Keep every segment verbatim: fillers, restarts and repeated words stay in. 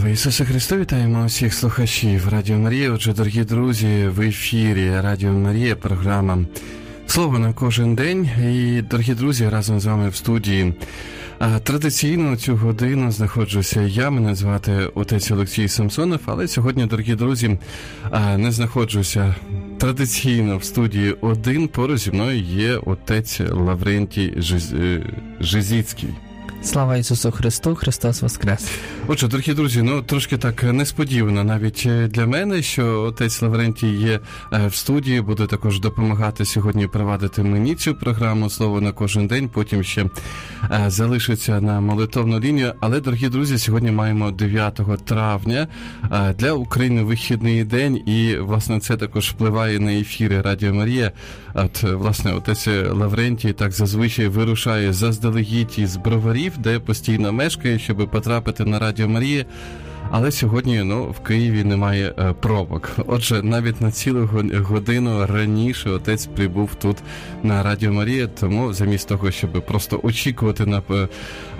Слава Ісусу Христу, вітаємо усіх слухачів Радіо Марія. Отже, дорогі друзі, в ефірі Радіо Марія, програма «Слово на кожен день». І, дорогі друзі, разом з вами в студії традиційно цю годину знаходжуся я, мене звати отець Олексій Самсонов, але сьогодні, дорогі друзі, не знаходжуся традиційно в студії один, поруч зі мною є отець Лаврентій Жиз... Жизицький. Слава Ісусу Христу, Христос Воскрес! Отже, дорогі друзі, ну трошки так несподівано навіть для мене, що отець Лаврентій є в студії, буде також допомагати сьогодні провадити мені цю програму «Слово на кожен день», потім ще залишиться на молитовну лінію. Але, дорогі друзі, сьогодні маємо дев'ятого травня, для України вихідний день, і, власне, це також впливає на ефіри Радіо Марія. От, власне, отець Лаврентій так зазвичай вирушає заздалегідь із Броварів, де постійно мешкає, щоб потрапити на Радіо Марія. Але сьогодні, ну, в Києві немає е, пробок. Отже, навіть на цілу годину раніше отець прибув тут на Радіо Марія, тому замість того, щоб просто очікувати на, е,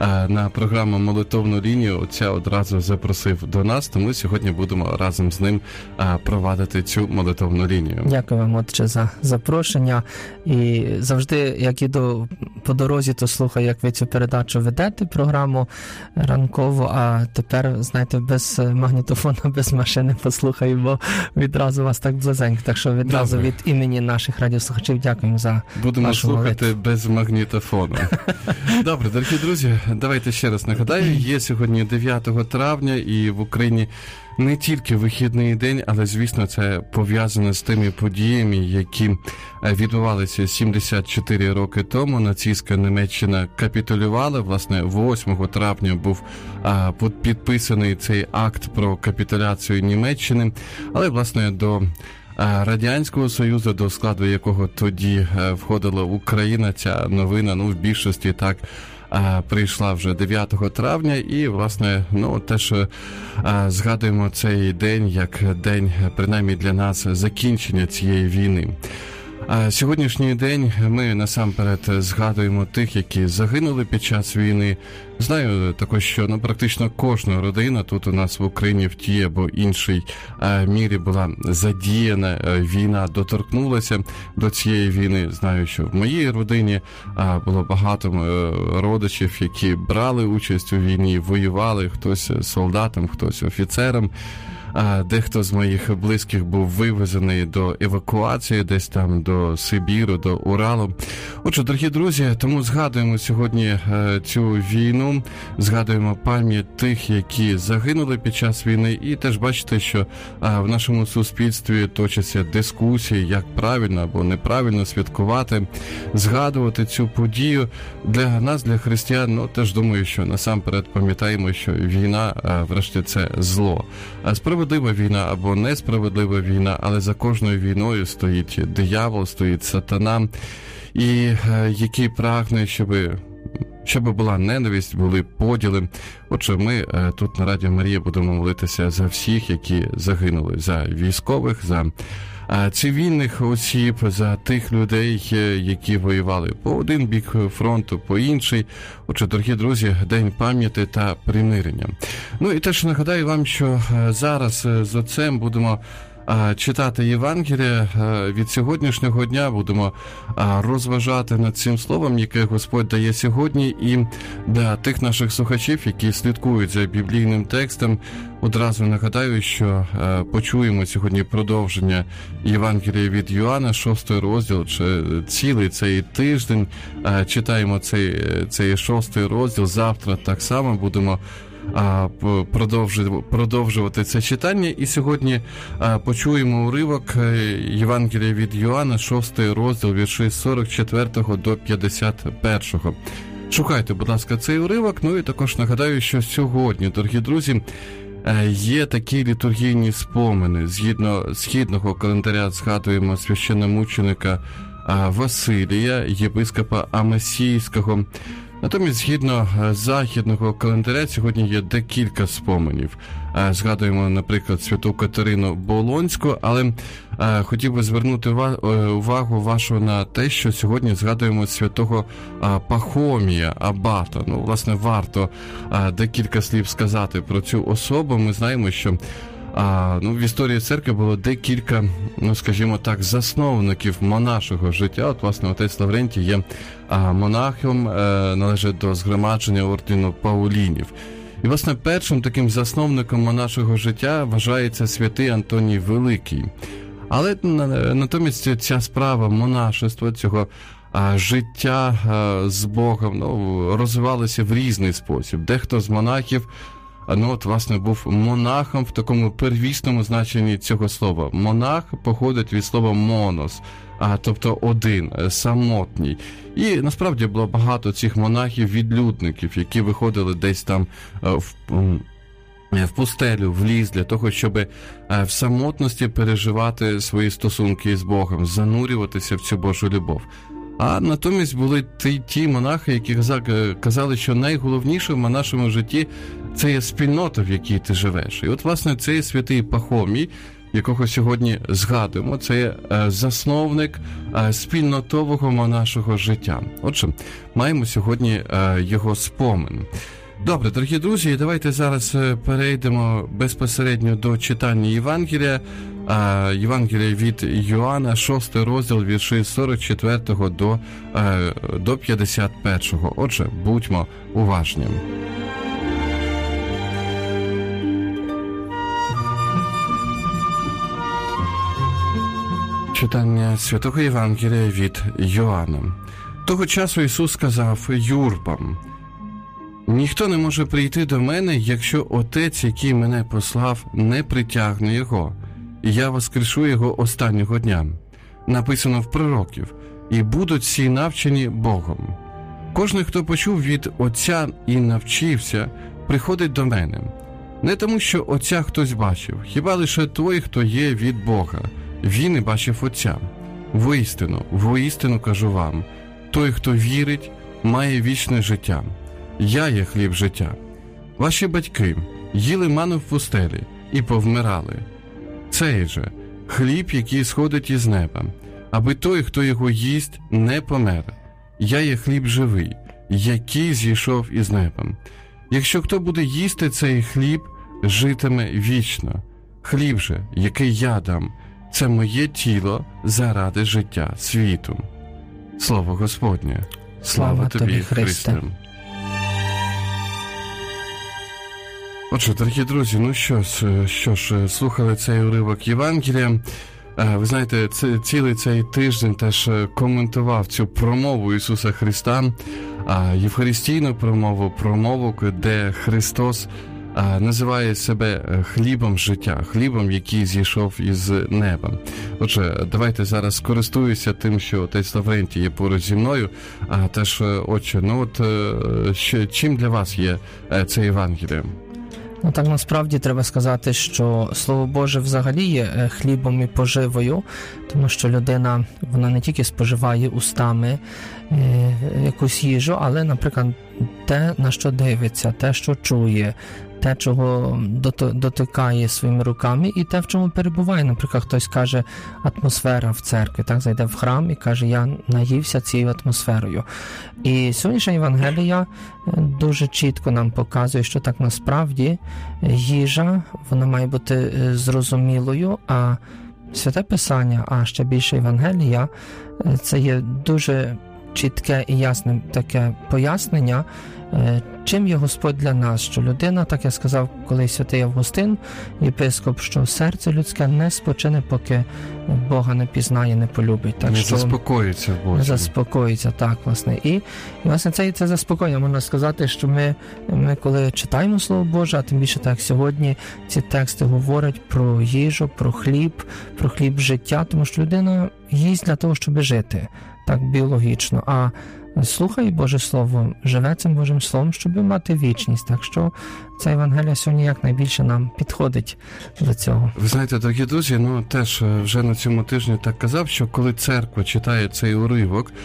на програму «Молитовну лінію», отця одразу запросив до нас, тому сьогодні будемо разом з ним е, провадити цю молитовну лінію. Дякую вам, отче, за запрошення. І завжди, як іду по дорозі, то слухаю, як ви цю передачу ведете, програму ранкову, а тепер, знаєте, без без магнітофона, без машини послухаю, бо відразу вас так близенько. Так що відразу Добре. Від імені наших радіослухачів дякуємо за Будемо вашу слухати молитву. Без магнітофону. Добре, дорогі друзі, давайте ще раз нагадаю, є сьогодні дев'ятого травня і в Україні не тільки вихідний день, але, звісно, це пов'язано з тими подіями, які відбувалися сімдесят чотири роки тому. Нацистська Німеччина капітулювала. Власне, восьмого травня був а, підписаний цей акт про капітуляцію Німеччини. Але, власне, до Радянського Союзу, до складу якого тоді входила Україна, ця новина, ну, в більшості так, А, прийшла вже дев'ятого травня, і, власне, ну, теж а, згадуємо цей день як день, принаймні для нас, закінчення цієї війни. А сьогоднішній день ми насамперед згадуємо тих, які загинули під час війни. Знаю також, що ну, практично кожна родина тут у нас в Україні в тій або іншій а, мірі була задіяна. Війна доторкнулася до цієї війни. Знаю, що в моїй родині а, було багато а, родичів, які брали участь у війні, воювали, хтось солдатом, хтось офіцером. А дехто з моїх близьких був вивезений до евакуації, десь там до Сибіру, до Уралу. Отже, дорогі друзі, тому згадуємо сьогодні е, цю війну, згадуємо пам'ять тих, які загинули під час війни, і теж бачите, що е, в нашому суспільстві точаться дискусії, як правильно або неправильно святкувати, згадувати цю подію. Для нас, для християн, ну, теж думаю, що насамперед пам'ятаємо, що війна, е, врешті, це зло. А справедлива війна або несправедлива війна, але за кожною війною стоїть диявол, стоїть сатана, і е, який прагне, щоб, щоб була ненависть, були поділи. Отже, ми е, тут на Радіо Марія будемо молитися за всіх, які загинули, за військових, за е, цивільних осіб, за тих людей, які воювали по один бік фронту, по інший. Отже, дорогі друзі, День пам'яті та примирення. Ну і теж нагадаю вам, що зараз з отцем будемо читати Євангеліє від сьогоднішнього дня, будемо розважати над цим словом, яке Господь дає сьогодні, і для тих наших слухачів, які слідкують за біблійним текстом, одразу нагадаю, що почуємо сьогодні продовження Євангелія від Йоанна, шостий розділ, чи цілий цей тиждень читаємо цей, цей шостий розділ, завтра так само будемо продовжувати це читання. І сьогодні почуємо уривок Євангелія від Йоанна, шостий розділ, вірші з сорок четвертого до п'ятдесят першого. Шукайте, будь ласка, цей уривок. Ну і також нагадаю, що сьогодні, дорогі друзі, є такі літургійні спомини. Згідно східного календаря згадуємо священномученика Василія, єпископа Амасійського. Натомість, згідно західного календаря, сьогодні є декілька споменів. Згадуємо, наприклад, святу Катерину Болонську, але хотів би звернути увагу вашу на те, що сьогодні згадуємо святого Пахомія, абата. Ну, власне, варто декілька слів сказати про цю особу. Ми знаємо, що А, ну, в історії церкви було декілька, ну, скажімо так, засновників монашого життя. От, власне, отець Лаврентій є а, монахом, е, належить до згромадження ордену Паулінів. І, власне, першим таким засновником монашого життя вважається святий Антоній Великий. Але натомість ця справа монашества, цього а, життя а, з Богом, ну, розвивалася в різний спосіб. Дехто з монахів Ну, от, власне, був монахом в такому первісному значенні цього слова. Монах походить від слова «монос», а, тобто один, самотній. І, насправді, було багато цих монахів-відлюдників, які виходили десь там в, в пустелю, в ліс, для того, щоб в самотності переживати свої стосунки з Богом, занурюватися в цю Божу любов. А натомість були ті, ті монахи, які казали, що найголовніше в нашому житті – це є спільнота, в якій ти живеш. І от, власне, цей святий Пахомій, якого сьогодні згадуємо, це є засновник спільнотового монашого життя. Отже, маємо сьогодні його спомин. Добре, дорогі друзі, давайте зараз перейдемо безпосередньо до читання Євангелія. Євангелія від Йоанна, шостий розділ, вірші з сорок четвертого до, до п'ятдесят першого. Отже, будьмо уважні. Читання Святого Євангелія від Йоанна. Того часу Ісус сказав юрбам: «Ніхто не може прийти до мене, якщо Отець, який мене послав, не притягне його. І я воскрешу його останнього дня». Написано в пророків: «І будуть всі навчені Богом». Кожен, хто почув від Отця і навчився, приходить до мене. Не тому, що Отця хтось бачив, хіба лише той, хто є від Бога. Він і бачив Отця. Воістину, воістину кажу вам, той, хто вірить, має вічне життя. Я є хліб життя. Ваші батьки їли ману в пустелі і повмирали. Цей же хліб, який сходить із неба, аби той, хто його їсть, не помер. Я є хліб живий, який зійшов із неба. Якщо хто буде їсти цей хліб, житиме вічно. Хліб же, який я дам, це моє тіло заради життя світу. Слово Господнє. Слава, Слава тобі, тобі, Христе. Христе. Отже, дорогі друзі, ну що ж, що ж, слухали цей уривок Євангелія. Ви знаєте, це, цілий цей тиждень теж коментував цю промову Ісуса Христа, євхаристійну промову, промову, де Христос називає себе хлібом життя, хлібом, який зійшов із неба. Отже, давайте зараз скористуюся тим, що отець Лаврентій є поруч зі мною, а теж, отче, ну от, що, чим для вас є це Євангеліє? Ну так, насправді треба сказати, що Слово Боже взагалі є хлібом і поживою, тому що людина, вона не тільки споживає устами е, якусь їжу, але, наприклад, те, на що дивиться, те, що чує, те, чого дотикає своїми руками, і те, в чому перебуває. Наприклад, хтось каже, атмосфера в церкві, так, зайде в храм і каже, я наївся цією атмосферою. І сьогоднішня Євангелія дуже чітко нам показує, що так насправді їжа, вона має бути зрозумілою, а Святе Писання, а ще більше Євангелія, це є дуже чітке і ясне таке пояснення, чим є Господь для нас, що людина, так я сказав колись святий Августин, єпископ, що серце людське не спочине, поки Бога не пізнає, не полюбить. Так, не що заспокоїться в Бозі. Не заспокоїться, так, власне. І, і власне, це, це заспокоєння. Можна сказати, що ми, ми, коли читаємо Слово Боже, а тим більше так сьогодні ці тексти говорять про їжу, про хліб, про хліб життя, тому що людина їсть для того, щоб жити, так, біологічно, а слухає Боже Слово, живе цим Божим Словом, щоб мати вічність. Так що ця Євангелія сьогодні якнайбільше нам підходить до цього. Ви знаєте, дорогі друзі, ну теж вже на цьому тижні так казав, що коли церква читає цей уривок,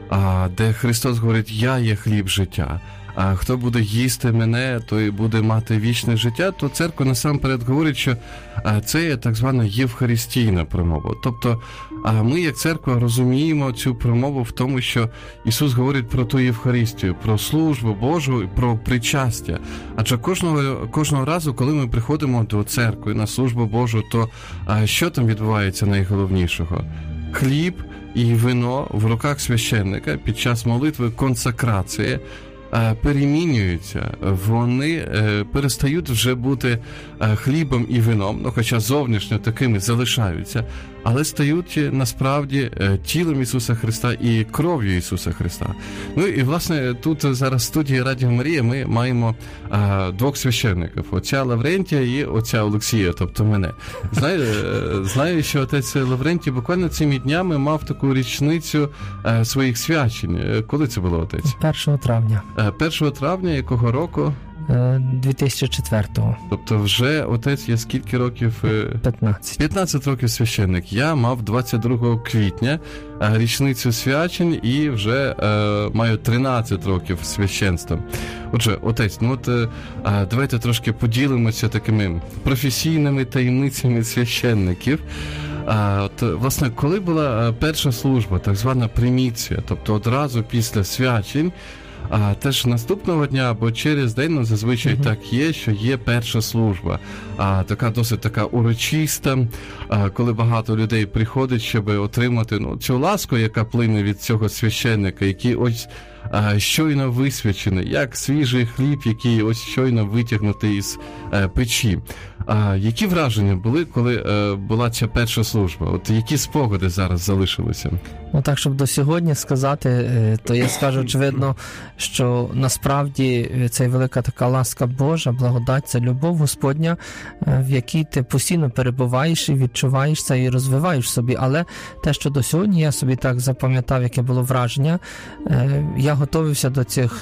а, де Христос говорить, я є хліб життя, а хто буде їсти мене, той буде мати вічне життя, то церква насамперед говорить, що це є так звана євхаристійна промова. Тобто ми, як церква, розуміємо цю промову в тому, що Ісус говорить про ту Євхаристію, про службу Божу і про причастя. Адже кожного, кожного разу, коли ми приходимо до церкви на службу Божу, то що там відбувається найголовнішого? Хліб і вино в руках священника під час молитви консакрації перемінюються, вони перестають вже бути хлібом і вином, ну, хоча зовнішньо такими залишаються, але стають насправді тілом Ісуса Христа і кров'ю Ісуса Христа. Ну і, власне, тут зараз в студії Радіо Марія ми маємо а, двох священників, отця Лаврентія і отця Олексія, тобто мене. Знаю, знаю, що отець Лаврентій буквально цими днями мав таку річницю а, своїх свячень. Коли це було, отець? першого травня. першого травня якого року? дві тисячі четвертого. Тобто вже отець є скільки років? п'ятнадцять. п'ятнадцять років священник. Я мав двадцять другого квітня річницю свячень і вже е, маю тринадцять років священства. Отже, отець, ну от е, давайте трошки поділимося такими професійними таємницями священників. А, от, власне, коли була перша служба, так звана приміція, тобто одразу після свячень, а теж наступного дня або через день, ну, зазвичай uh-huh. так є, що є перша служба, а така досить така урочиста, а, коли багато людей приходить, щоб отримати, ну, цю ласку, яка плине від цього священника, який ось а, щойно висвячений, як свіжий хліб, який ось щойно витягнутий із а, печі. А які враження були, коли е, була ця перша служба? От які спогади зараз залишилися? Ну так, щоб до сьогодні сказати, то я скажу, очевидно, що насправді це велика така ласка Божа, благодать, це любов Господня, в якій ти постійно перебуваєш і відчуваєш це і розвиваєш собі. Але те, що до сьогодні я собі так запам'ятав, яке було враження, я готувався до цих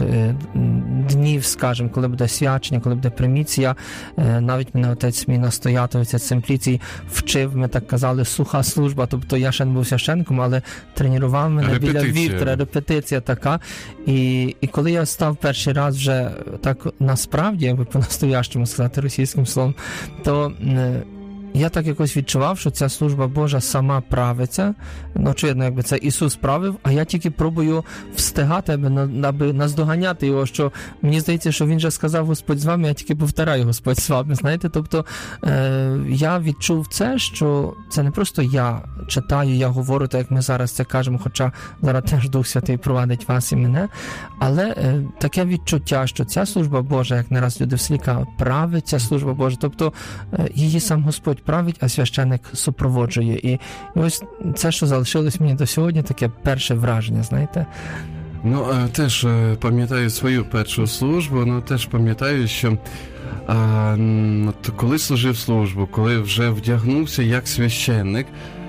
днів, скажімо, коли буде свячення, коли буде приміція. Навіть мене отець мій настоятель, отець Симпліцій вчив, ми так казали, суха служба, тобто я ще не був священником, але тренував мене репетиція. Біля вівтора, репетиція така. І, і коли я став перший раз вже так насправді, якби по-настоящому сказати російським словом, то я так якось відчував, що ця служба Божа сама правиться. Ну, очевидно, якби це Ісус правив, а я тільки пробую встигати, аби, аби наздоганяти його, що мені здається, що він же сказав Господь з вами, я тільки повторяю Господь з вами, знаєте. Тобто е, я відчув це, що це не просто я читаю, я говорю, так як ми зараз це кажемо, хоча зараз теж Дух Святий провадить вас і мене, але е, таке відчуття, що ця служба Божа, як не раз люди в селі кажуть, править ця служба Божа, тобто е, її сам Господь править, а священник супроводжує. І, і ось це, що залишилось мені до сьогодні, таке перше враження, знаєте. Ну, теж пам'ятаю свою першу службу, ну, теж пам'ятаю, що а, коли служив службу, коли вже вдягнувся як священник,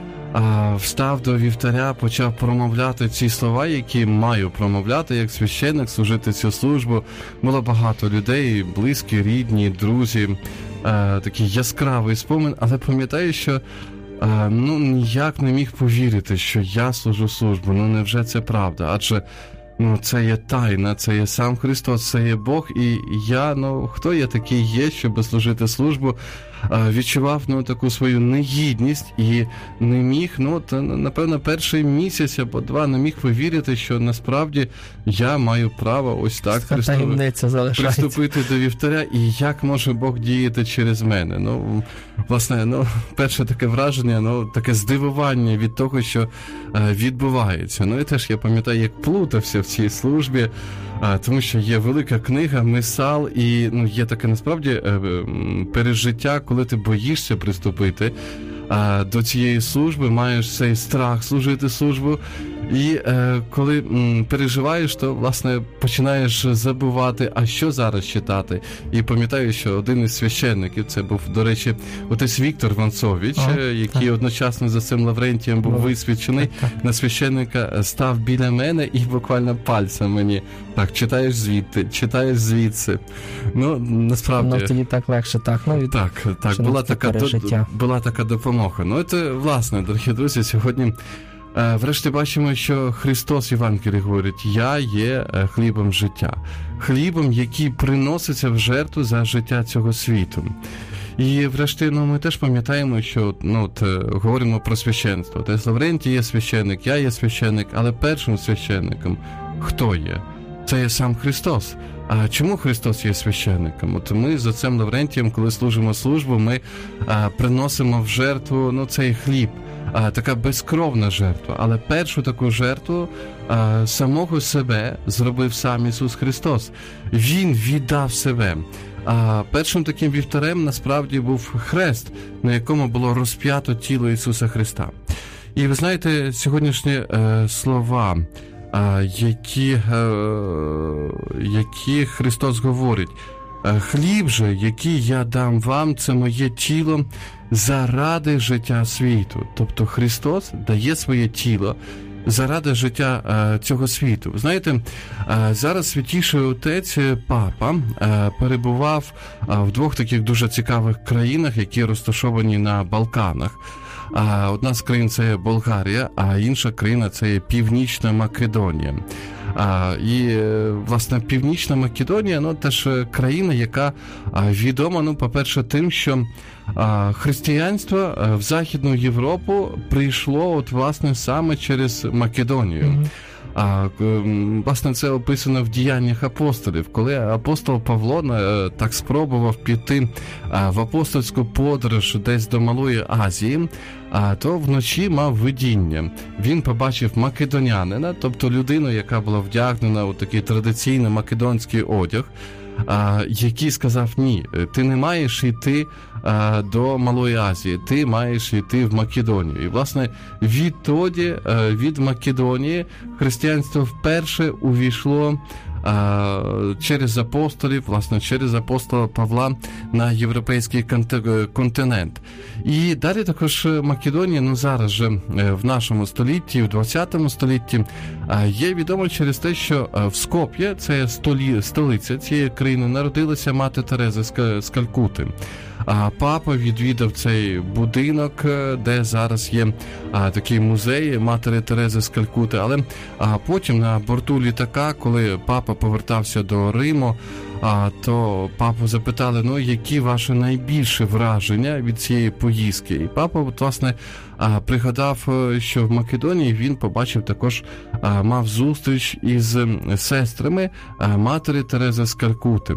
а, встав до вівтаря, почав промовляти ці слова, які маю промовляти як священник, служити цю службу. Було багато людей, близькі, рідні, друзі, а, такий яскравий спомин, але пам'ятаю, що а, ну, ніяк не міг повірити, що я служу службу. Ну, невже це правда? Адже ну, це є тайна, це є сам Христос, це є Бог, і я, ну, хто я такий є, щоб служити службу, відчував, ну, таку свою негідність і не міг, ну, то, напевно, перший місяць або два не міг повірити, що насправді я маю право ось так приступити до вівтаря, і як може Бог діяти через мене. Ну, власне, ну, перше таке враження, ну, таке здивування від того, що е, відбувається. Ну, і теж я пам'ятаю, як плутався в цій службі, е, тому що є велика книга «Мисал», і, ну, є таке, насправді, е, пережиття, коли ти боїшся приступити а, до цієї служби, маєш цей страх служити службу, і е, коли м, переживаєш, то, власне, починаєш забувати, а що зараз читати. І пам'ятаю, що один із священників, це був, до речі, отець Віктор Ванцович, а, який так. одночасно за цим Лаврентієм був висвячений, на священника став біля мене і буквально пальцем мені: так, читаєш звідти, читаєш звідси. Ну, насправді... Ну, тоді так легше, так. Ну, від... Так, так, була така, до, була така допомога. Ну, це, власне, дорогі друзі, сьогодні Врешті бачимо, що Христос в Євангелії говорить: «Я є хлібом життя». Хлібом, який приноситься в жертву за життя цього світу. І врешті, ну, ми теж пам'ятаємо, що, ну, от, говоримо про священство. Отець Лаврентій є священник, я є священник, але першим священником хто є? Це є сам Христос. А чому Христос є священником? От ми з отцем Лаврентієм, коли служимо службу, ми а, приносимо в жертву, ну, цей хліб. А, така безкровна жертва. Але першу таку жертву а, самого себе зробив сам Ісус Христос. Він віддав себе. А першим таким вівтарем насправді був хрест, на якому було розп'ято тіло Ісуса Христа. І ви знаєте, сьогоднішні е, слова, е, які, е, які Христос говорить: «Хліб же, який я дам вам, це моє тіло заради життя світу». Тобто Христос дає своє тіло заради життя е, цього світу. Ви знаєте, е, зараз Святіший Отець Папа е, перебував е, в двох таких дуже цікавих країнах, які розташовані на Балканах. Е, одна з країн – це Болгарія, а інша країна – це Північна Македонія. А, і, власне, Північна Македонія, ну, теж країна, яка а, відома, ну, по-перше, тим, що а, християнство а, в Західну Європу прийшло, от, власне, саме через Македонію. Mm-hmm. А, власне, це описано в діяннях апостолів. Коли апостол Павло так спробував піти в апостольську подорож десь до Малої Азії, то вночі мав видіння. Він побачив македонянина, тобто людину, яка була вдягнена у такий традиційний македонський одяг, який сказав: «Ні, ти не маєш йти до Малої Азії, ти маєш йти в Македонію». І, власне, відтоді, від Македонії, християнство вперше увійшло через апостолів, власне, через апостола Павла на європейський континент. І далі також Македонія, ну зараз же в нашому столітті, в двадцятому столітті, є відомо через те, що в Скоп'є, це столі, столиця цієї країни, народилася мати Тереза з Калькути. А папа відвідав цей будинок, де зараз є а, такий музей Матері Терези з Калькути. Але а, потім на борту літака, коли папа повертався до Риму, а, то папу запитали: «Ну, які ваші найбільші враження від цієї поїздки?» І папа, от, власне, а, пригадав, що в Македонії він побачив також, а, мав зустріч із сестрами а, Матері Терези з Калькути,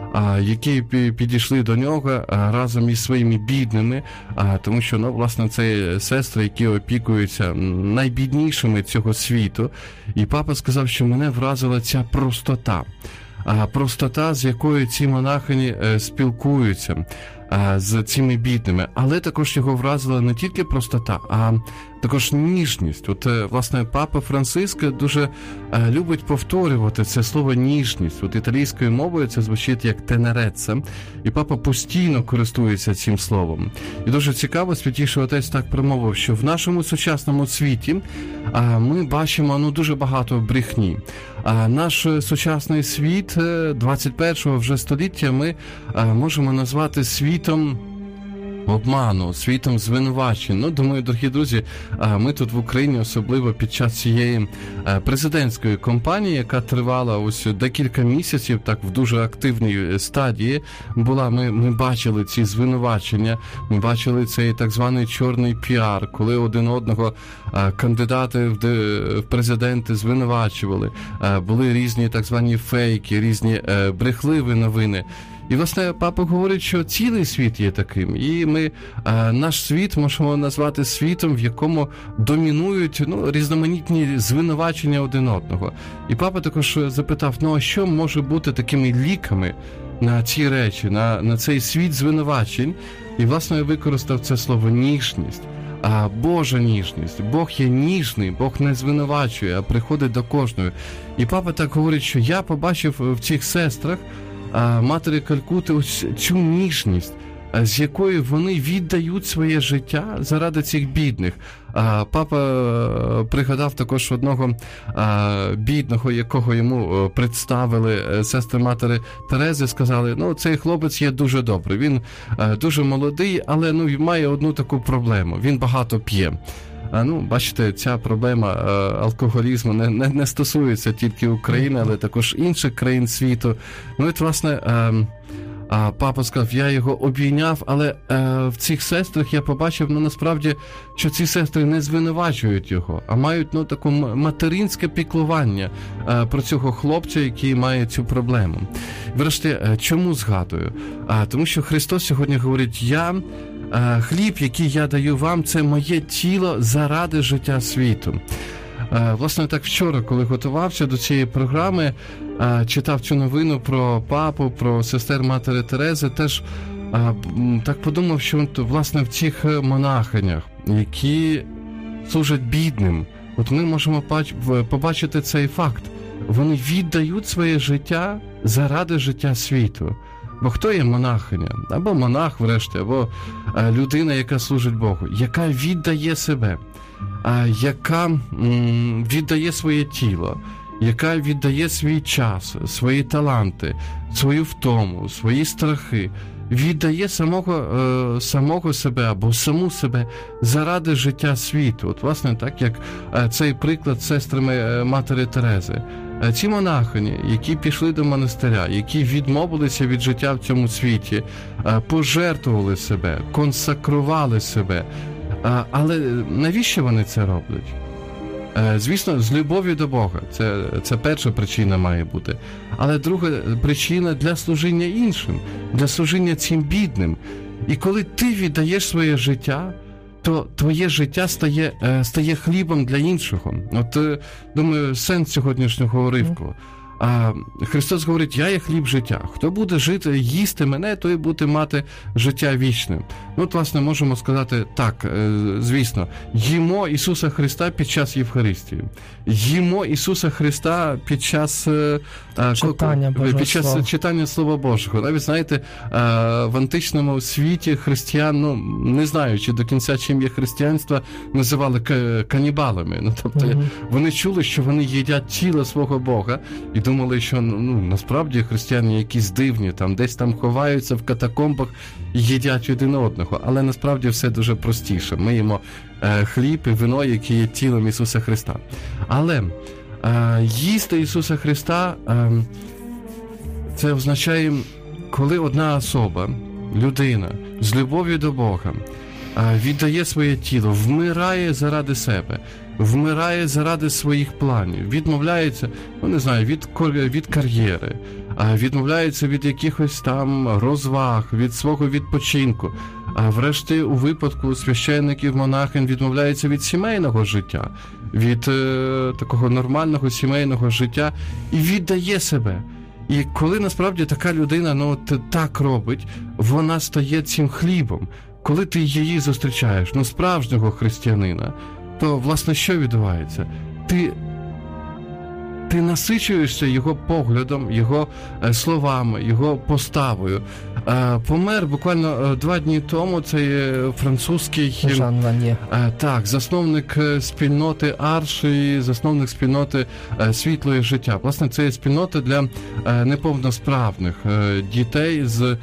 які підійшли до нього разом із своїми бідними, тому що, ну, власне, це сестри, які опікуються найбіднішими цього світу. І папа сказав, що мене вразила ця простота. Простота, з якою ці монахині спілкуються з цими бідними. Але також його вразила не тільки простота, а також ніжність. От, власне, папа Франциск дуже любить повторювати це слово «ніжність». От італійською мовою це звучить як «тенереца», і папа постійно користується цим словом. І дуже цікаво, Святіший Отець так промовив, що в нашому сучасному світі ми бачимо, ну, дуже багато брехні. А наш сучасний світ двадцять першого вже століття ми можемо назвати світом обману, світом звинувачень. Ну, думаю, дорогі друзі, ми тут в Україні, особливо під час цієї президентської кампанії, яка тривала ось декілька місяців, так в дуже активній стадії була, ми, ми бачили ці звинувачення, ми бачили цей так званий чорний піар, коли один одного кандидати в, в президенти звинувачували, були різні так звані фейки, різні брехливі новини. І, власне, папа говорить, що цілий світ є таким. І ми а, наш світ можемо назвати світом, в якому домінують, ну, різноманітні звинувачення один одного. І папа також запитав: ну, а що може бути такими ліками на ці речі, на, на цей світ звинувачень? І, власне, використав це слово «ніжність». А Божа ніжність. Бог є ніжний, Бог не звинувачує, а приходить до кожної. І папа так говорить, що я побачив в цих сестрах Матері Калькути ось цю ніжність, з якою вони віддають своє життя заради цих бідних. Папа пригадав також одного бідного, якого йому представили сестри Матері Терези, сказали: ну, цей хлопець є дуже добрий, він дуже молодий, але, ну, має одну таку проблему, він багато п'є. А, ну, бачите, ця проблема а, алкоголізму не, не, не стосується тільки України, але також інших країн світу. Ну, і, власне, а, а папа сказав, я його обійняв, але а, в цих сестрах я побачив, ну, насправді, що ці сестри не звинувачують його, а мають, ну, таке материнське піклування а, про цього хлопця, який має цю проблему. Врешті, чому згадую? А, тому що Христос сьогодні говорить, я... хліб, який я даю вам, це моє тіло заради життя світу. Власне, так вчора, коли готувався до цієї програми, читав цю новину про папу, про сестер Матері Терези, теж так подумав, що, власне, в цих монахинях, які служать бідним, от ми можемо побачити цей факт. Вони віддають своє життя заради життя світу. Бо хто є монахиня? Або монах, врешті, або а, людина, яка служить Богу, яка віддає себе, а, яка м, віддає своє тіло, яка віддає свій час, свої таланти, свою втому, свої страхи, віддає самого, е, самого себе або саму себе заради життя світу. От, власне, так, як е, цей приклад з сестрами е, Матері Терези. Ці монахині, які пішли до монастиря, які відмовилися від життя в цьому світі, пожертвували себе, консакрували себе. Але навіщо вони це роблять? Звісно, з любов'ю до Бога. Це, це перша причина має бути. Але друга причина для служіння іншим, для служіння цим бідним. І коли ти віддаєш своє життя, то твоє життя стає, стає хлібом для іншого. От, думаю, сенс сьогоднішнього уривку. А Христос говорить, я є хліб життя. Хто буде жити, їсти мене, той буде мати життя вічне. Ну, от, власне, можемо сказати так, звісно, їмо Ісуса Христа під час Євхаристії. Їмо Ісуса Христа під час читання, під час Слова. читання Слова Божого. Навіть, знаєте, в античному світі християн, ну, не знаю, чи до кінця чим є християнство, називали канібалами. Ну, тобто, mm-hmm. вони чули, що вони їдять тіло свого Бога, і думали, що, ну, насправді християни якісь дивні, там десь там ховаються в катакомбах і їдять один одного. Але насправді все дуже простіше. Ми їмо е, хліб і вино, які є тілом Ісуса Христа. Але е, їсти Ісуса Христа е, це означає, коли одна особа, людина з любов'ю до Бога е, віддає своє тіло, вмирає заради себе, вмирає заради своїх планів, відмовляється, ну не знаю, від, від кар'єри, відмовляється від якихось там розваг, від свого відпочинку, а врешті у випадку священників, монахинь відмовляється від сімейного життя, від е, такого нормального сімейного життя і віддає себе. І коли насправді така людина, ну от так робить, вона стає цим хлібом. Коли ти її зустрічаєш, ну справжнього християнина, то, власне, що відбувається? Ти, ти насичуєшся його поглядом, його е, словами, його поставою. Е, помер буквально е, два дні тому цей французький... Жан Ваньє. Е, так, засновник спільноти Арш і засновник спільноти е, Світлої життя. Власне, це є спільнота для е, неповносправних е, дітей з...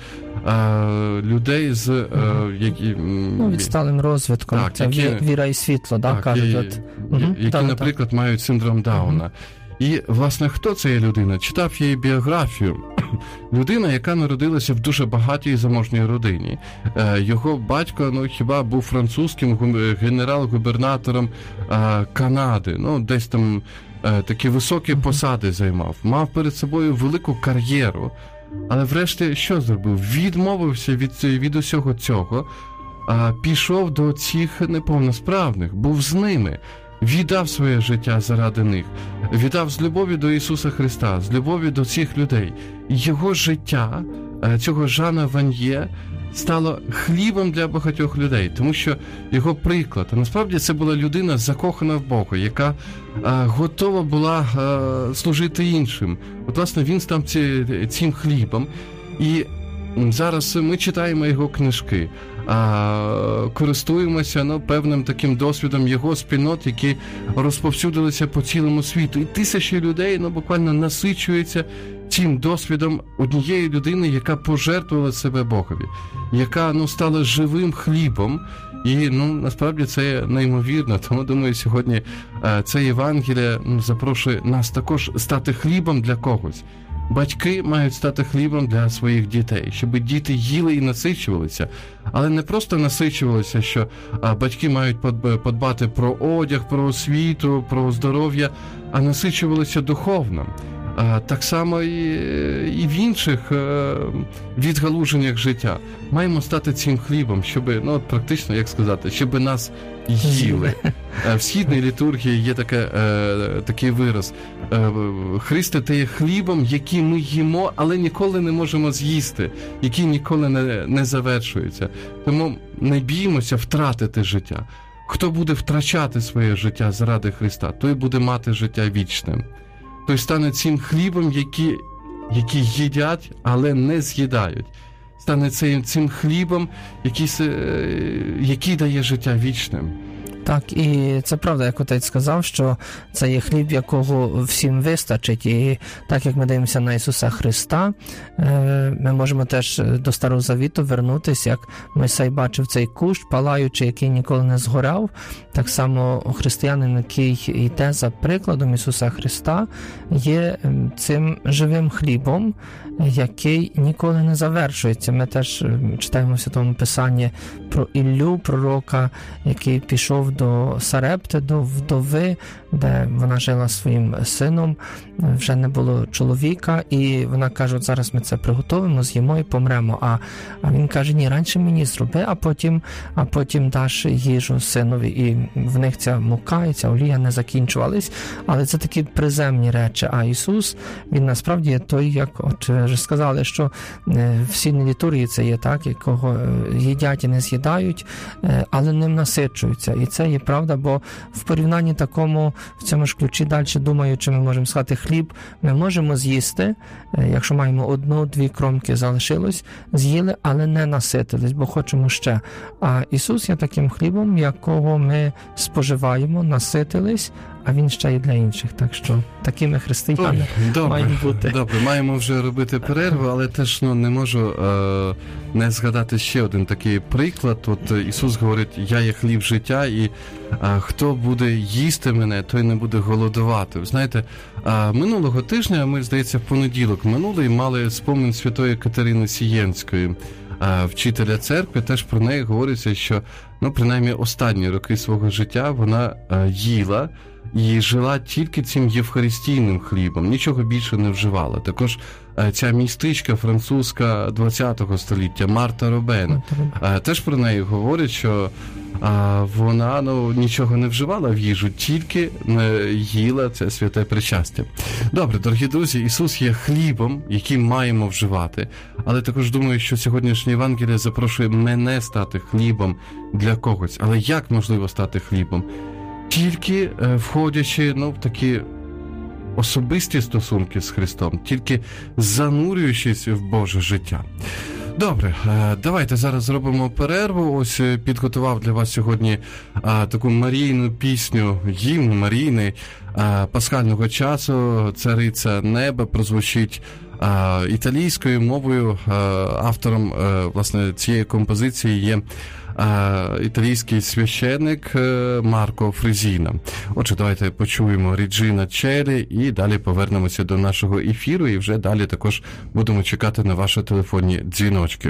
людей з uh-huh. які, ну, відсталим розвитком. Так, це які, віра і світло, так, кажуть. Є, от. Які, uh-huh. які так, наприклад, так. мають синдром Дауна. Uh-huh. І, власне, хто це є людина? Читав її біографію. Людина, яка народилася в дуже багатій і заможній родині. Його батько, ну, хіба був французьким генерал-губернатором Канади. Ну, десь там такі високі uh-huh. посади займав. Мав перед собою велику кар'єру. Але врешті що зробив? Відмовився від, від усього цього, а пішов до цих неповносправних, був з ними, віддав своє життя заради них, віддав з любов'ю до Ісуса Христа, з любов'ю до цих людей. Його життя, цього Жана Ваньє, стало хлібом для багатьох людей, тому що його приклад, а насправді це була людина закохана в Бога, яка а, готова була а, служити іншим. От, власне, він став ці, цим хлібом, і зараз ми читаємо його книжки, а, користуємося, ну, певним таким досвідом його спільнот, які розповсюдилися по цілому світу. І тисячі людей, ну, буквально насичуються цим досвідом однієї людини, яка пожертвувала себе Богові, яка, ну, стала живим хлібом, І, ну, насправді це неймовірно. Тому, думаю, сьогодні це Євангеліє запрошує нас також стати хлібом для когось. Батьки мають стати хлібом для своїх дітей, щоб діти їли і насичувалися. Але не просто насичувалися, що батьки мають подбати про одяг, про освіту, про здоров'я, а насичувалися духовно. Так само і, і в інших відгалуженнях життя. Маємо стати цим хлібом, щоб, ну, практично, як сказати, щоб нас їли. В східній літургії є таке, такий вираз. Христе, ти є хлібом, який ми їмо, але ніколи не можемо з'їсти, який ніколи не, не завершується. Тому не біймося втратити життя. Хто буде втрачати своє життя заради Христа, той буде мати життя вічним. Той стане цим хлібом, який, який їдять, але не з'їдають. Стане цим, цим хлібом, який, який дає життя вічним. Так, і це правда, як отець сказав, що це є хліб, якого всім вистачить. І так, як ми дивимося на Ісуса Христа, ми можемо теж до Старого Завіту вернутися, як Мойсей бачив цей кущ, палаючий, який ніколи не згоряв. Так само християнин, який йде за прикладом Ісуса Христа, є цим живим хлібом, який ніколи не завершується. Ми теж читаємо в Святому Писанні про Іллю, пророка, який пішов до Сарепти, до вдови, де вона жила своїм сином, вже не було чоловіка, і вона каже, от зараз ми це приготовимо, з'їмо і помремо. А, а він каже, ні, раніше мені зроби, а потім, а потім даш їжу синові. І в них ця мука і ця олія не закінчувались, але це такі приземні речі. А Ісус, він насправді є той, як от вже сказали, що в східній літургії це є так, якого їдять і не з'їдають, але ним насичуються. І це є правда, бо в порівнянні такому, в цьому ж ключі далі думаючи, ми можемо сказати хліб, ми можемо з'їсти, якщо маємо одну-дві кромки залишилось, з'їли, але не наситились, бо хочемо ще. А Ісус є таким хлібом, якого ми споживаємо, наситились, а він ще й для інших. Так що такими християни мають бути. Добре, маємо вже робити перерву, але теж, ну, не можу е, не згадати ще один такий приклад. От Ісус говорить, я є хліб життя, і е, хто буде їсти мене, той не буде голодувати. Ви знаєте, е, минулого тижня, ми, здається, в понеділок минулий, мали спомин святої Катерини Сієнської, е, вчителя церкви. Теж про неї говориться, що, ну, принаймні, останні роки свого життя вона е, їла і жила тільки цим євхаристійним хлібом, нічого більше не вживала. Також ця містичка французька ХХ століття Марта Робен, теж про неї говорять, що вона, ну, нічого не вживала в їжу, тільки їла це святе причастя. Добре, дорогі друзі, Ісус є хлібом, який маємо вживати, але також думаю, що сьогоднішнє Євангеліє запрошує мене стати хлібом для когось. Але як можливо стати хлібом? Тільки е, входячи, ну, в такі особисті стосунки з Христом, тільки занурюючись в Боже життя. Добре, е, давайте зараз зробимо перерву. Ось підготував для вас сьогодні е, таку марійну пісню, гімн марійний е, пасхального часу, «Цариця неба», прозвучить е, італійською мовою. Е, автором, е, власне, цієї композиції є італійський священник Марко Фрезіна. Отже, давайте почуємо Реджіна Челі і далі повернемося до нашого ефіру, і вже далі також будемо чекати на ваші телефонні дзвіночки.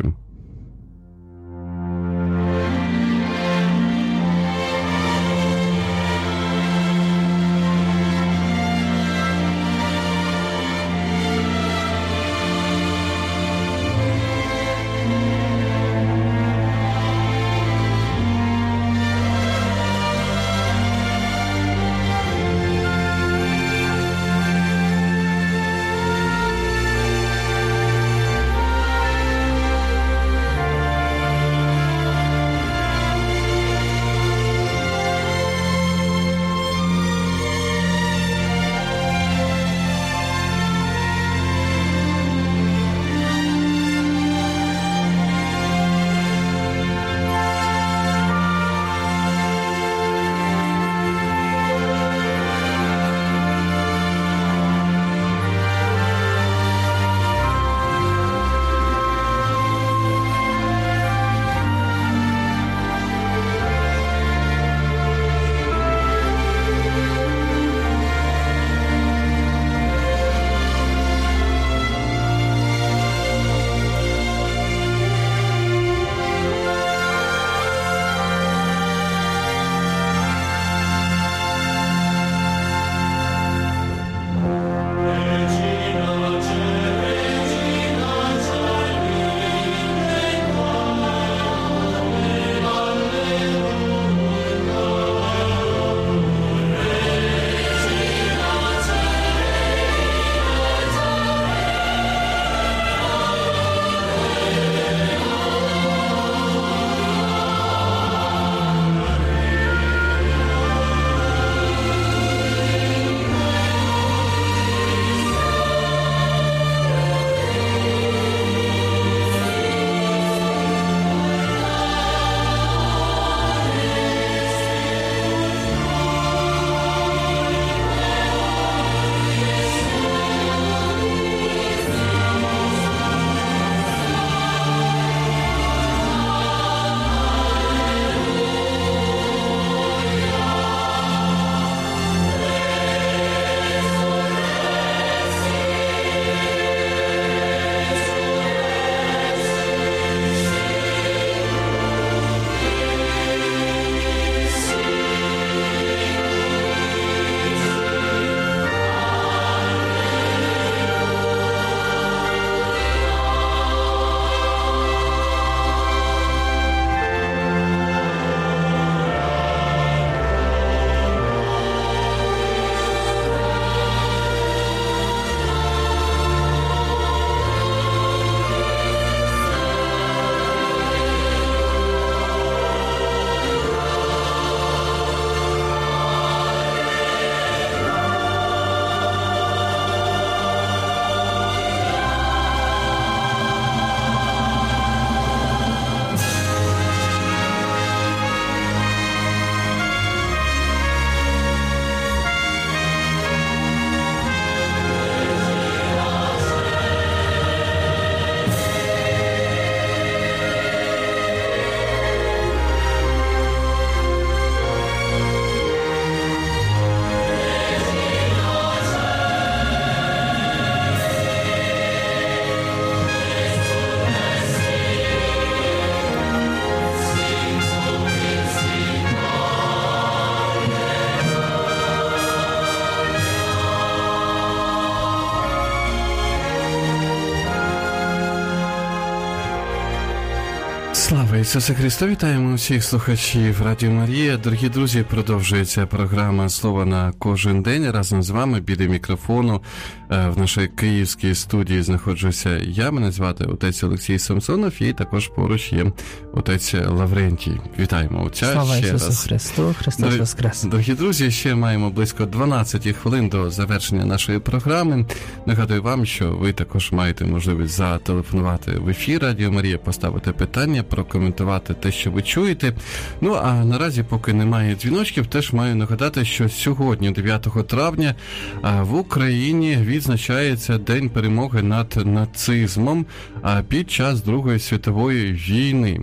Слава Ісусу Христу! Вітаємо всіх слухачів Радіо Марія. Дорогі друзі, продовжується програма «Слово на кожен день». Разом з вами біля мікрофону в нашій київській студії знаходжуся я. Мене звати отець Олексій Самсонов і також поруч є отець Лаврентій. Вітаємо отця. Слава ще Ісусу раз. Христу! Христос Дор... Воскрес! Дорогі друзі, ще маємо близько дванадцять хвилин до завершення нашої програми. Нагадую вам, що ви також маєте можливість зателефонувати в ефір Радіо Марія, поставити питання, прокоментувати те, що ви чуєте. Ну, а наразі, поки немає дзвіночків, теж маю нагадати, що сьогодні, дев'ятого травня, в Україні відзначається День перемоги над нацизмом під час Другої світової війни.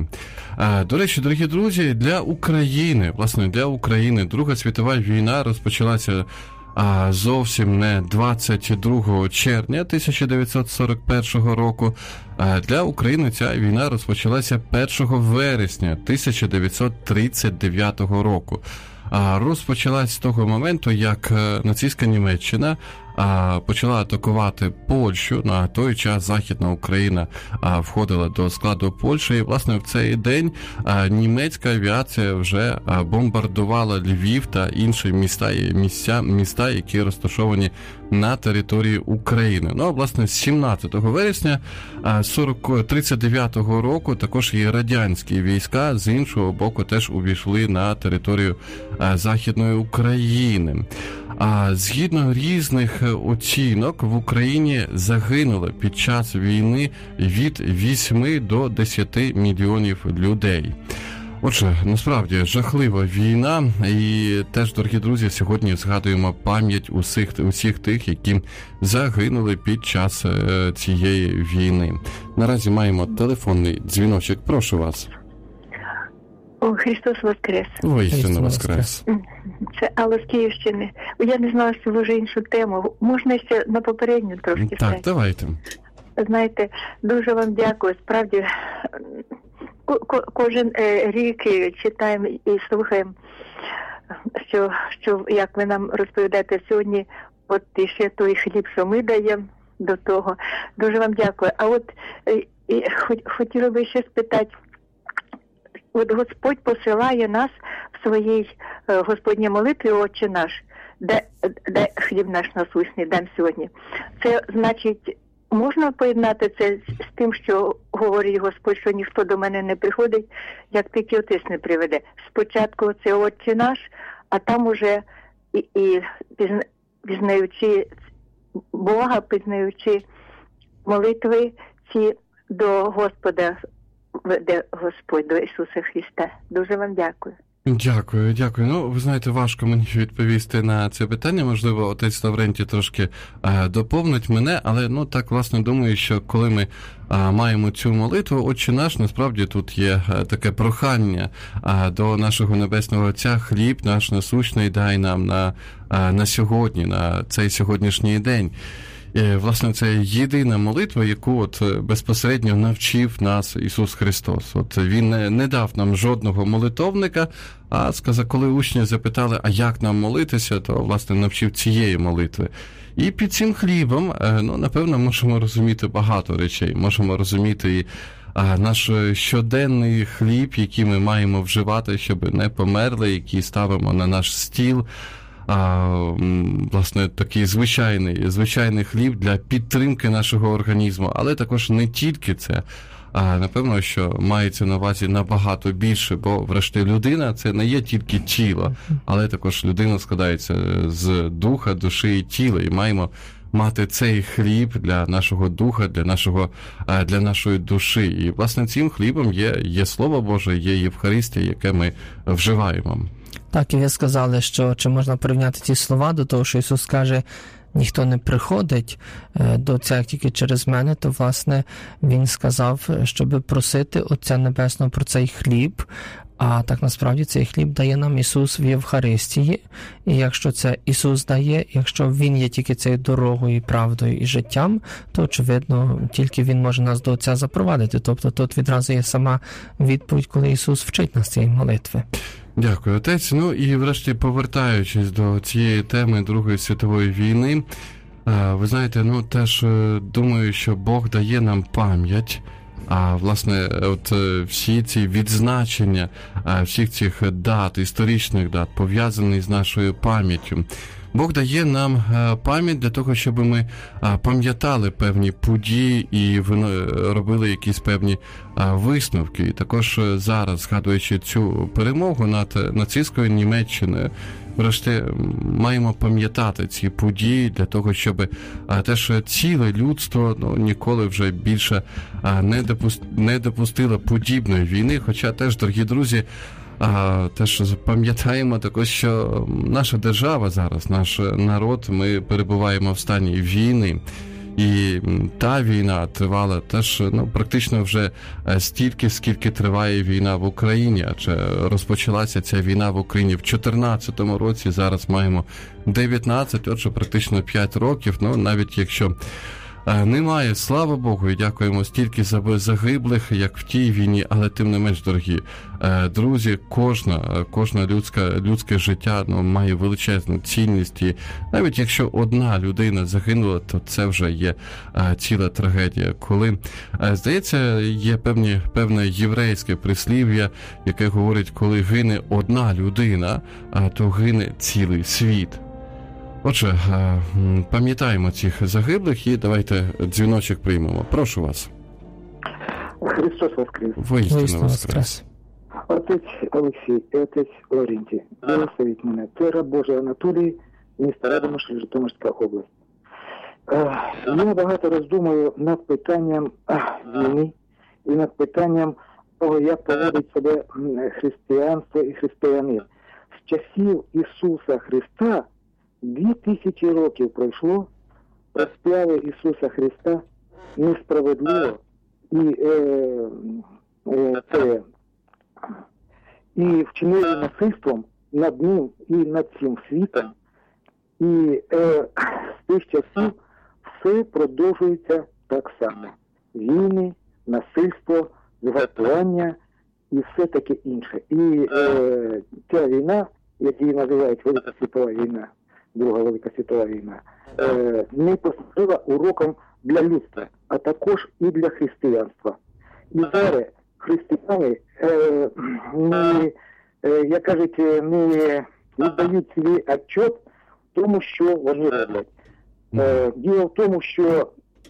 До речі, дорогі друзі, для України, власне, для України Друга світова війна розпочалася а зовсім не двадцять другого червня тисяча дев'ятсот сорок першого року. А для України ця війна розпочалася першого вересня тисяча дев'ятсот тридцять дев'ятого року. А розпочалась з того моменту, як нацистська Німеччина а, почала атакувати Польщу. На той час Західна Україна а, входила до складу Польщі. І, власне, в цей день а, німецька авіація вже а, бомбардувала Львів та інші міста, місця, міста, які розташовані на території України. Ну, а, власне, з сімнадцятого вересня тридцять дев'ятого року також і радянські війська з іншого боку теж увійшли на територію а, Західної України. А згідно різних оцінок, в Україні загинуло під час війни від вісьми до десяти мільйонів людей. Отже, насправді, жахлива війна, і теж, дорогі друзі, сьогодні згадуємо пам'ять усіх, усіх тих, які загинули під час е, цієї війни. Наразі маємо телефонний дзвіночок. Прошу вас. О, Христос Воскрес. Воістину Воскрес. Це Алла з Київщини. Я не знала, що ви вже іншу тему. Можна ще на попередню трошки? Так, сказати? давайте. Знаєте, дуже вам дякую. Справді, ко- кожен е, рік читаємо і слухаємо, що, що, як ви нам розповідаєте сьогодні, от і ще той хліб, що ми даємо до того. Дуже вам дякую. А от е, і, хотіла би ще спитати, от Господь посилає нас в своїй е, Господній молитві, Отче наш, де, де хліб наш насущний дам сьогодні. Це значить, можна поєднати це з тим, що говорить Господь, що ніхто до мене не приходить, як тільки Отець не приведе. Спочатку це Отче наш, а там уже і, і пізнаючи Бога, пізнаючи молитви ці до Господа, веде Господь, до Ісуса Христа. Дуже вам дякую. Дякую, дякую. Ну, ви знаєте, важко мені відповісти на це питання. Можливо, отець Лаврентій трошки е, доповнить мене, але, ну, так, власне, думаю, що коли ми е, маємо цю молитву, Отче наш, насправді тут є е, таке прохання е, до нашого Небесного Отця: хліб наш насущний дай нам на, е, на сьогодні, на цей сьогоднішній день. І, власне, це єдина молитва, яку от безпосередньо навчив нас Ісус Христос. От Він не, не дав нам жодного молитовника, а сказав, коли учні запитали, а як нам молитися, то, власне, навчив цієї молитви. І під цим хлібом, ну, напевно, можемо розуміти багато речей. Можемо розуміти і а, наш щоденний хліб, який ми маємо вживати, щоб не померли, який ставимо на наш стіл. А, власне, такий звичайний, звичайний хліб для підтримки нашого організму, але також не тільки це. А, напевно, що мається на увазі набагато більше, бо, врешті, людина – це не є тільки тіло, але також людина складається з духа, душі і тіла, і маємо мати цей хліб для нашого духа, для, нашого, для нашої душі. І, власне, цим хлібом є, є Слово Боже, є Євхаристія, яке ми вживаємо. Так, і ви сказали, що чи можна порівняти ці слова до того, що Ісус каже, ніхто не приходить до Отця тільки через мене, то, власне, Він сказав, щоб просити Отця Небесного про цей хліб, а так насправді цей хліб дає нам Ісус в Євхаристії, і якщо це Ісус дає, якщо Він є тільки цією дорогою, правдою і життям, то, очевидно, тільки Він може нас до Отця запровадити. Тобто тут відразу є сама відповідь, коли Ісус вчить нас цієї молитви. Дякую, отець. Ну і врешті, повертаючись до цієї теми Другої світової війни, ви знаєте, ну теж думаю, що Бог дає нам пам'ять А, власне, от всі ці відзначення всіх цих дат, історичних дат, пов'язані з нашою пам'яттю. Бог дає нам пам'ять для того, щоб ми пам'ятали певні події і робили якісь певні висновки. І також зараз, згадуючи цю перемогу над нацистською Німеччиною, врешті маємо пам'ятати ці події для того, щоб теж ціле людство ну, ніколи вже більше не, допуст... не допустило подібної війни. Хоча теж, дорогі друзі, А, теж пам'ятаємо також, що наша держава зараз, наш народ, ми перебуваємо в стані війни. І та війна тривала теж ну, практично вже стільки, скільки триває війна в Україні. Адже розпочалася ця війна в Україні в чотирнадцятому році, зараз маємо дев'ятнадцять, отже практично п'ять років, ну навіть якщо немає, слава Богу, і дякуємо стільки загиблих, як в тій війні, але тим не менш, дорогі друзі, кожна, кожна людська, людське життя ну, має величезну цінність, і навіть якщо одна людина загинула, то це вже є ціла трагедія. Коли, здається, є певні, певне єврейське прислів'я, яке говорить, коли гине одна людина, то гине цілий світ. Отже, пам'ятаємо цих загиблих і давайте дзвіночок приймемо. Прошу вас. Христос воскрес. Воістину воскрес. Отець Олексій і отець Лаврентій, благословіть мене. Це раб Божий Анатолій, місто Радомишль, Житомирська область. Я багато роздумую над питанням війни і над питанням того, як поводить себе християнство і християнин. З часів Ісуса Христа Дві тисячі років пройшло, розп'яли Ісуса Христа несправедливо і, е, е, це, і вчинили насильством над ним і над цим світом. І е, з тих часів все продовжується так само. Війни, насильство, зґвалтування і все таке інше. І е, ця війна, як її називають Велика світова війна, Друга Велика світова війна, е, не послужила уроком для людства, а також і для християнства. І зараз християни, е, не, е, як кажуть, не віддають свій отчет в тому, що вони роблять. Е, діло в тому, що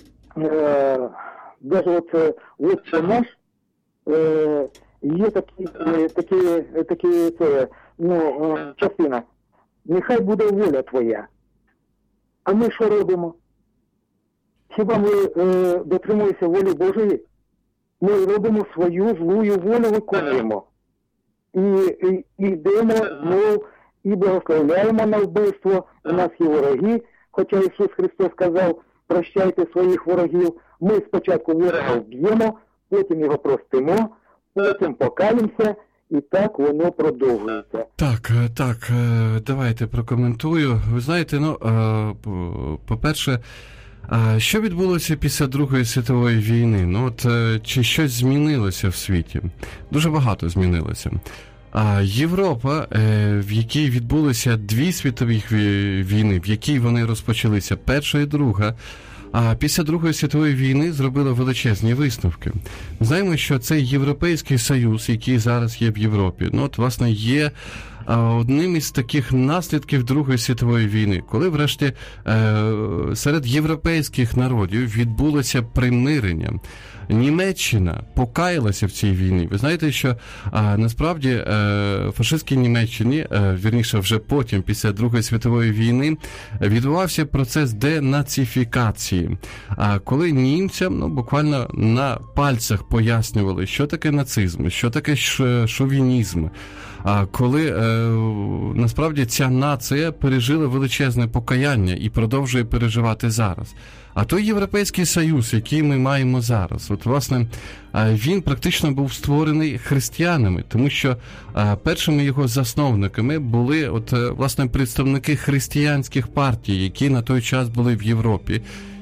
е, навіть от, от це наш, е, є такі, е, такі, такі це, ну, е, частина. Нехай буде воля твоя. А ми що робимо? Хіба ми е, дотримуємося волі Божої? Ми робимо свою злую волю, виконуємо. І, і, і йдемо знову і благословляємо на вбивство. У нас є вороги, хоча Ісус Христос сказав, прощайте своїх ворогів. Ми спочатку ворога вб'ємо, потім його простимо, потім покаємося. І так воно продовжується. Так, так, давайте прокоментую. Ви знаєте, ну, по-перше, що відбулося після Другої світової війни? Ну, от, чи щось змінилося в світі? Дуже багато змінилося. Європа, в якій відбулися дві світові війни, в якій вони розпочалися, перша і друга, а після Другої світової війни зробили величезні висновки. Знаємо, що цей Європейський Союз, який зараз є в Європі, ну от, власне, є одним із таких наслідків Другої світової війни, коли, врешті, серед європейських народів відбулося примирення. Німеччина покаялася в цій війні. Ви знаєте, що а, насправді а, фашистській Німеччині, а, вірніше вже потім, після Другої світової війни, відбувався процес денацифікації. А коли німцям ну, буквально на пальцях пояснювали, що таке нацизм, що таке шовінізм, а коли е, насправді ця нація пережила величезне покаяння і продовжує переживати зараз. А той Європейський Союз, який ми маємо зараз, от, власне, він практично був створений християнами, тому що першими його засновниками були, от, власне, представники християнських партій, які на той час були в Європі.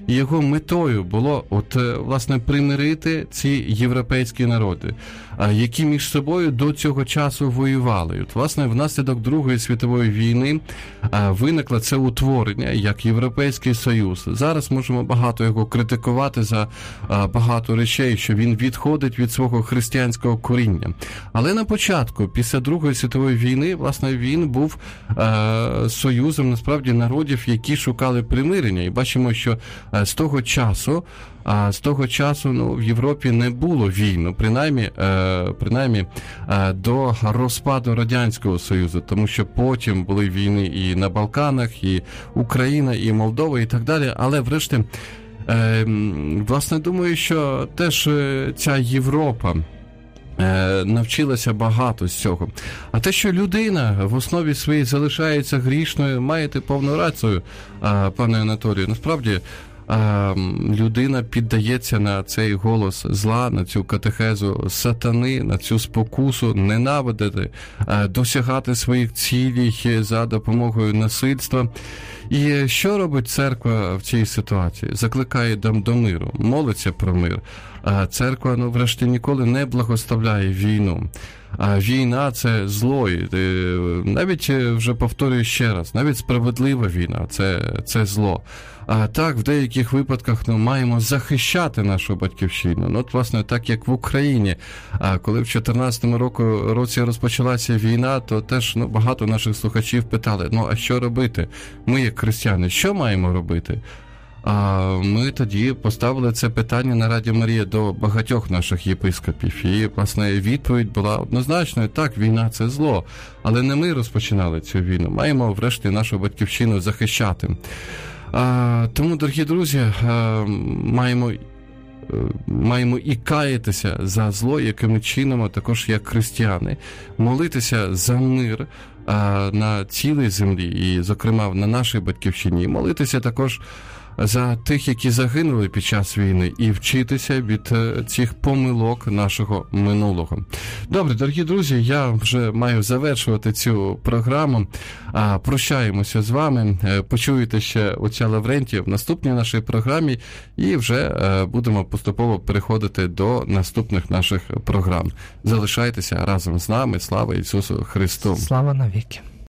і його метою було от, власне, примирити ці європейські народи, які між собою до цього часу воювали. І от, власне, внаслідок Другої світової війни виникло це утворення як Європейський Союз. Зараз можемо багато його критикувати за багато речей, що він відходить від свого християнського коріння. Але на початку, після Другої світової війни, власне, він був е, союзом, насправді, народів, які шукали примирення. І бачимо, що е, з того часу, а з того часу ну, в Європі не було війн, принаймні, е, принаймні е, до розпаду Радянського Союзу, тому що потім були війни і на Балканах, і Україна, і Молдова, і так далі. Але врешті, е, власне, думаю, що теж ця Європа навчилася багато з цього. А те, що людина в основі своїй залишається грішною, маєте повну рацію, пане Анатолію. Насправді, людина піддається на цей голос зла, на цю катехезу сатани, на цю спокусу ненавидити, досягати своїх цілей за допомогою насильства. І що робить церква в цій ситуації? Закликає до миру, молиться про мир. Церква, ну, врешті, ніколи не благословляє війну. Війна – це зло. І навіть, вже повторюю ще раз, навіть справедлива війна – це, це зло. А так, в деяких випадках ну, маємо захищати нашу батьківщину. Ну, от, власне, так як в Україні. А коли в чотирнадцятому році розпочалася війна, то теж ну, багато наших слухачів питали, ну, а що робити? Ми, як християни, що маємо робити? А ми тоді поставили це питання на Радіо Марія до багатьох наших єпископів. І, власне, відповідь була однозначною. Так, війна – це зло. Але не ми розпочинали цю війну. Маємо, врешті, нашу батьківщину захищати. А, тому, дорогі друзі, а, маємо, маємо і каятися за зло, яке ми чинимо також як християни. Молитися за мир а, на цілій землі і, зокрема, на нашій батьківщині. Молитися також за тих, які загинули під час війни, і вчитися від цих помилок нашого минулого. Добре, дорогі друзі, я вже маю завершувати цю програму. Прощаємося з вами. Почуєте ще отця Лаврентія в наступній нашій програмі і вже будемо поступово переходити до наступних наших програм. Залишайтеся разом з нами. Слава Ісусу Христу! Слава навіки!